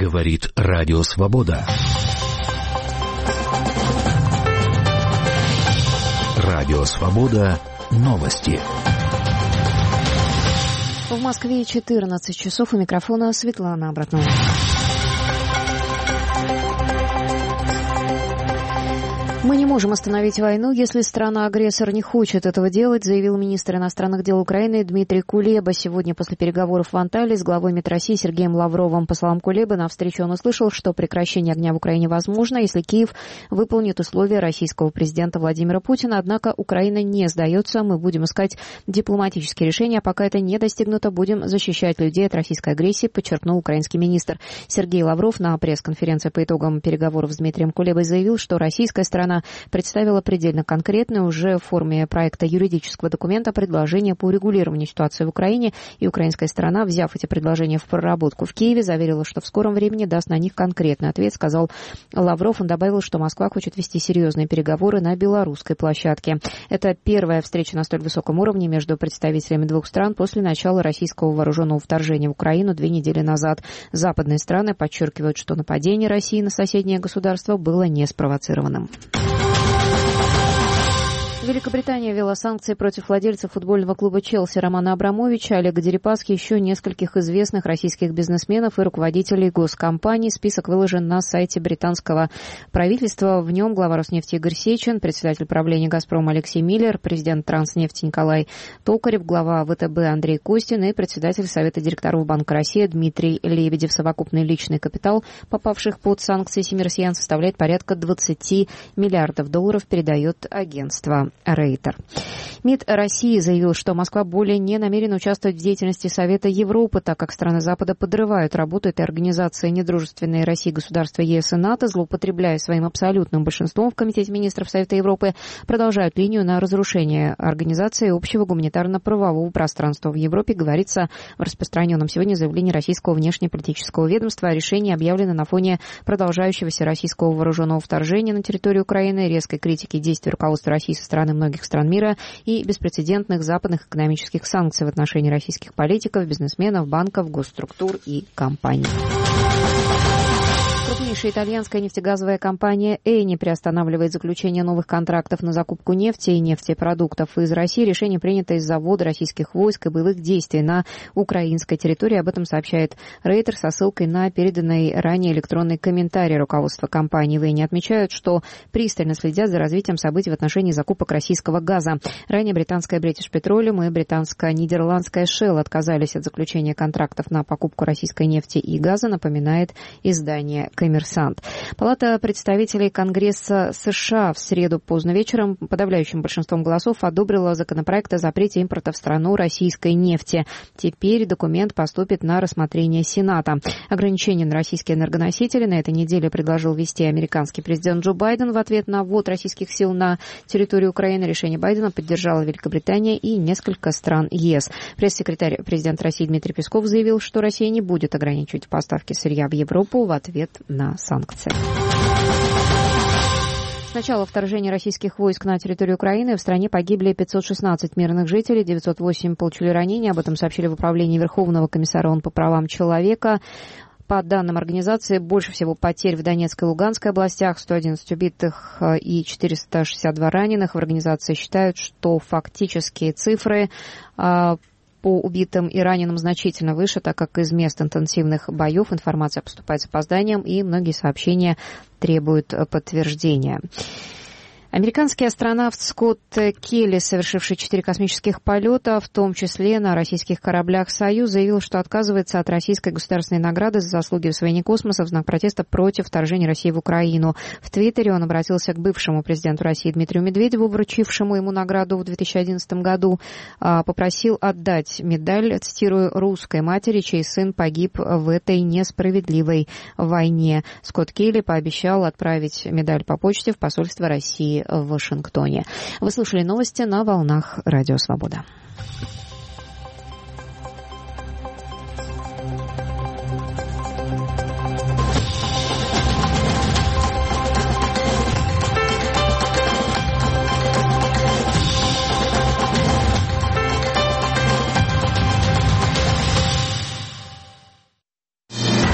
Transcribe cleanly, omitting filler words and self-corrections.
Говорит Радио Свобода. Радио Свобода. Новости. В Москве 14 часов. У микрофона Светлана Абратнова. Мы не можем остановить войну, если страна-агрессор не хочет этого делать, заявил министр иностранных дел Украины Дмитрий Кулеба сегодня после переговоров в Анталии с главой МИД России Сергеем Лавровым. По словам Кулебы, на встрече он услышал, что прекращение огня в Украине возможно, если Киев выполнит условия российского президента Владимира Путина. Однако Украина не сдается, мы будем искать дипломатические решения, а пока это не достигнуто, будем защищать людей от российской агрессии, подчеркнул украинский министр. Сергей Лавров на пресс-конференции по итогам переговоров с Дмитрием Кулебой заявил, что российская сторона представила предельно конкретное уже в форме проекта юридического документа предложение по урегулированию ситуации в Украине, и украинская сторона, взяв эти предложения в проработку в Киеве, заверила, что в скором времени даст на них конкретный ответ, сказал Лавров. Он добавил, что Москва хочет вести серьезные переговоры на белорусской площадке. Это первая встреча на столь высоком уровне между представителями двух стран после начала российского вооруженного вторжения в Украину 2 недели назад. Западные страны подчеркивают, что нападение России на соседнее государство было не спровоцированным. Великобритания ввела санкции против владельцев футбольного клуба «Челси» Романа Абрамовича, Олега Дерипаски, еще нескольких известных российских бизнесменов и руководителей госкомпаний. Список выложен на сайте британского правительства. В нем глава Роснефти Игорь Сечин, председатель правления «Газпрома» Алексей Миллер, президент Транснефти Николай Токарев, глава ВТБ Андрей Костин и председатель Совета директоров Банка России Дмитрий Лебедев. Совокупный личный капитал попавших под санкции 7 россиян составляет порядка $20 миллиардов, передает агентство Рейтер. МИД России заявил, что Москва более не намерена участвовать в деятельности Совета Европы, так как страны Запада подрывают работу этой организации. Недружественные России государства ЕС и НАТО, злоупотребляя своим абсолютным большинством в Комитете министров Совета Европы, продолжают линию на разрушение организации общего гуманитарно-правового пространства в Европе, говорится в распространенном сегодня заявлении российского внешнеполитического ведомства. Решение объявлено на фоне продолжающегося российского вооруженного вторжения на территорию Украины, резкой критики действий руководства России со стороны многих стран мира и беспрецедентных западных экономических санкций в отношении российских политиков, бизнесменов, банков, госструктур и компаний. Крупнейшая итальянская нефтегазовая компания «Эни» приостанавливает заключение новых контрактов на закупку нефти и нефтепродуктов из России. Решение принято из-за ввода российских войск и боевых действий на украинской территории. Об этом сообщает Рейтер со ссылкой на переданный ранее электронный комментарий руководства компании. В «Эни» отмечают, что пристально следят за развитием событий в отношении закупок российского газа. Ранее британская British Petroleum и британско-нидерландская Shell отказались от заключения контрактов на покупку российской нефти и газа, напоминает издание «Коммерсант». Палата представителей Конгресса США в среду поздно вечером подавляющим большинством голосов одобрила законопроект о запрете импорта в страну российской нефти. Теперь документ поступит на рассмотрение Сената. Ограничения на российские энергоносители на этой неделе предложил ввести американский президент Джо Байден в ответ на ввод российских сил на территорию Украины. Решение Байдена поддержала Великобритания и несколько стран ЕС. Пресс-секретарь президента России Дмитрий Песков заявил, что Россия не будет ограничивать поставки сырья в Европу в ответ на санкции. С начала вторжения российских войск на территорию Украины в стране погибли 516 мирных жителей, 908 получили ранения. Об этом сообщили в управлении Верховного комиссара ООН по правам человека. По данным организации, больше всего потерь в Донецкой и Луганской областях, 111 убитых и 462 раненых. В организации считают, что фактические цифры по убитым и раненым значительно выше, так как из мест интенсивных боев информация поступает с опозданием, и многие сообщения требуют подтверждения. Американский астронавт Скотт Келли, совершивший 4 космических полета, в том числе на российских кораблях «Союз», заявил, что отказывается от российской государственной награды за заслуги в освоении космоса в знак протеста против вторжения России в Украину. В Твиттере он обратился к бывшему президенту России Дмитрию Медведеву, вручившему ему награду в 2011 году, попросил отдать медаль, цитирую, «русской матери, чей сын погиб в этой несправедливой войне». Скотт Келли пообещал отправить медаль по почте в посольство России в Вашингтоне. Вы слушали новости на волнах Радио Свобода.